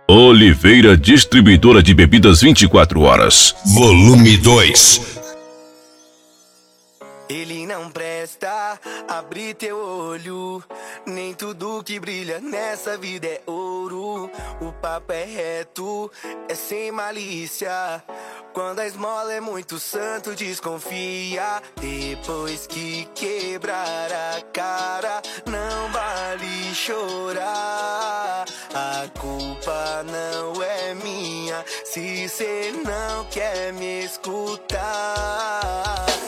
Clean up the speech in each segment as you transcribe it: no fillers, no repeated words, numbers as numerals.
Oliveira Distribuidora de Bebidas 24 horas. Volume 2. Ele não presta, abre teu olho. Nem tudo que brilha nessa vida é ouro. O papo é reto, é sem malícia. Quando a esmola é muito santo, desconfia. Depois que quebrar a cara, não vale chorar. A culpa não é minha, se cê não quer me escutar.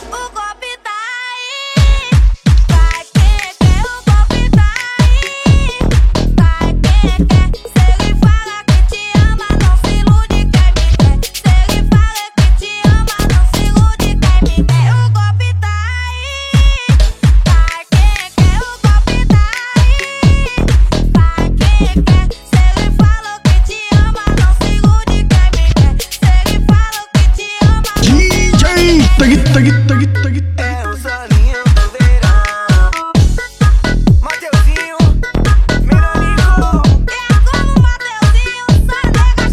É o solinho do verão. Mateuzinho, meu amigo. É como Mateuzinho, só nega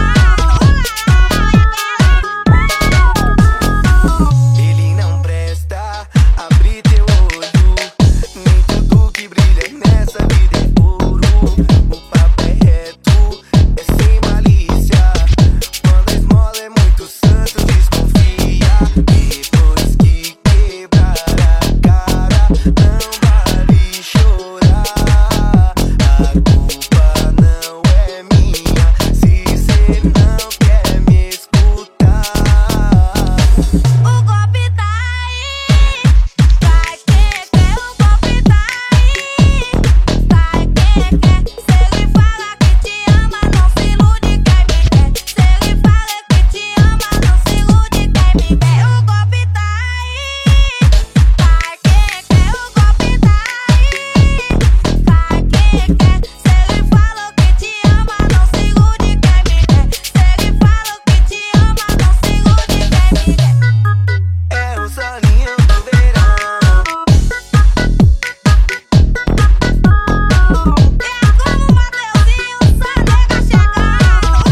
chegando. Ele não presta, abre teu olho. Nem tudo que brilha nessa vida é ouro. O papo é reto, é sem malícia. Quando a esmola é muito santo, desconfia. Depois que quebrar a cara, não vale chorar. A culpa não é minha, se cê não quer me escutar. O golpe tá aí, vai quem quer, o golpe tá aí, vai quem quer. Se ele fala que te ama, não se ilude quem me quer. Se ele fala que te ama, não se ilude quem me quer. O golpe tá aí, vai quem quer, o golpe tá aí, vai quem quer. Se ele fala que te ama, não se ilude quem me quer. Se ele fala que te ama, não se ilude quem me quer. É o solinho do verão. É como Mateuzinho, só nega chegando.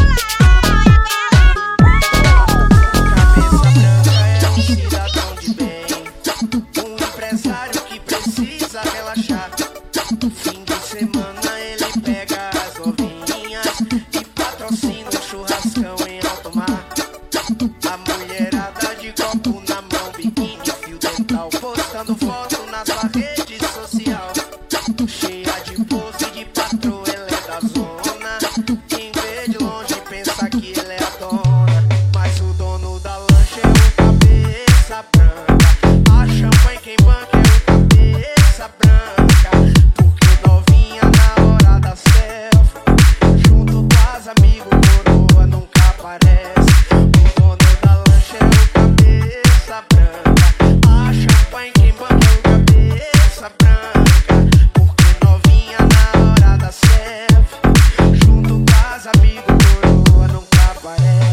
Cabeça branca é um cidadão de bem, um empresário que precisa relaxar. Fim de semana ele pega as novinhas e patrocina um churrascão em alto mar. A mulherada de copo na mão, biquíni, fio dental, postando foto na sua rede social. Cheia de pose de patroa, ela é da zona. Quem vê de longe pensa que ela é a dona, mas o dono da lancha é o cabeça branca. A champanhe quem banca é o cabeça branca. Porque novinha na hora da selfie, junto com as amigos, coroa nunca aparece. O dono da lancha é o cabeça branca. A champanhe quem banca é o cabeça branca. Porque novinha na hora da selfie, junto com as amigos, coroa nunca aparece.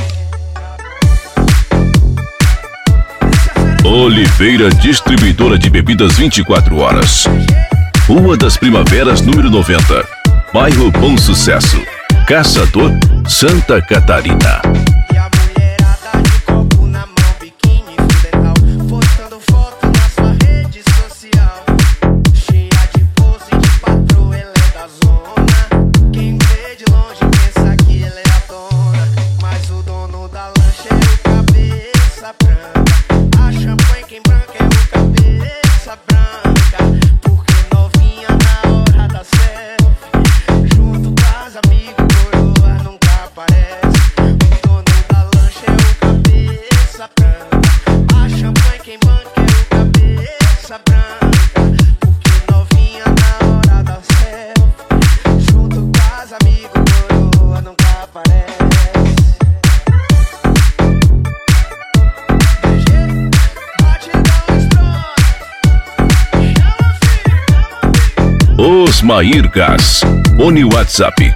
Oliveira Distribuidora de Bebidas 24 horas. Rua das Primaveras, número 90. Bairro Bom Sucesso. Caçador, Santa Catarina. E a mulherada de copo na mão, biquíni, fio dental, postando foto na sua rede social. Cheia de pose de patroa, ela é da zona. Quem vê de longe pensa que ela é a dona, mas o dono da lancha é o cabeça branca. A champanhe quem branca é o cabeça branca. Porque novinha na hora da selfie, junto com as amigos, coroa nunca aparece. O dono da lancha é o cabeça branca. A champanhe quem banca é o cabeça branca. Porque novinha na hora da selfie, junto com as amigos, coroa nunca aparece. DG, batidão estoura. Osmair Gás. Fone WhatsApp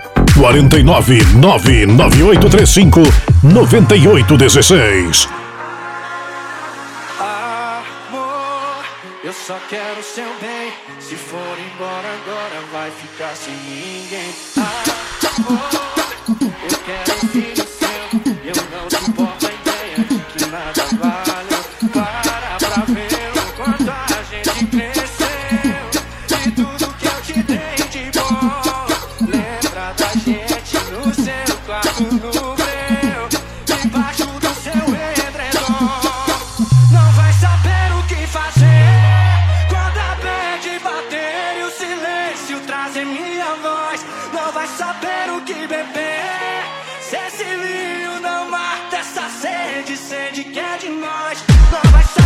49998359816. Amor, eu só quero seu bem. Se for embora agora, vai vai ficar sem ninguém. Eu quero um filho seu, eu não suporto a ideia de que nada valeu. Para pra ver o quanto a gente cresceu e tudo que eu te dei de bom. Lembra da gente no seu quarto, no breu, debaixo do seu edredom. Não vai saber o que fazer quando a bad bater e o silêncio trazer minha voz. Não vai saber o que beber se esse vinho não mata essa sede, sede que é de nós. Não vai saber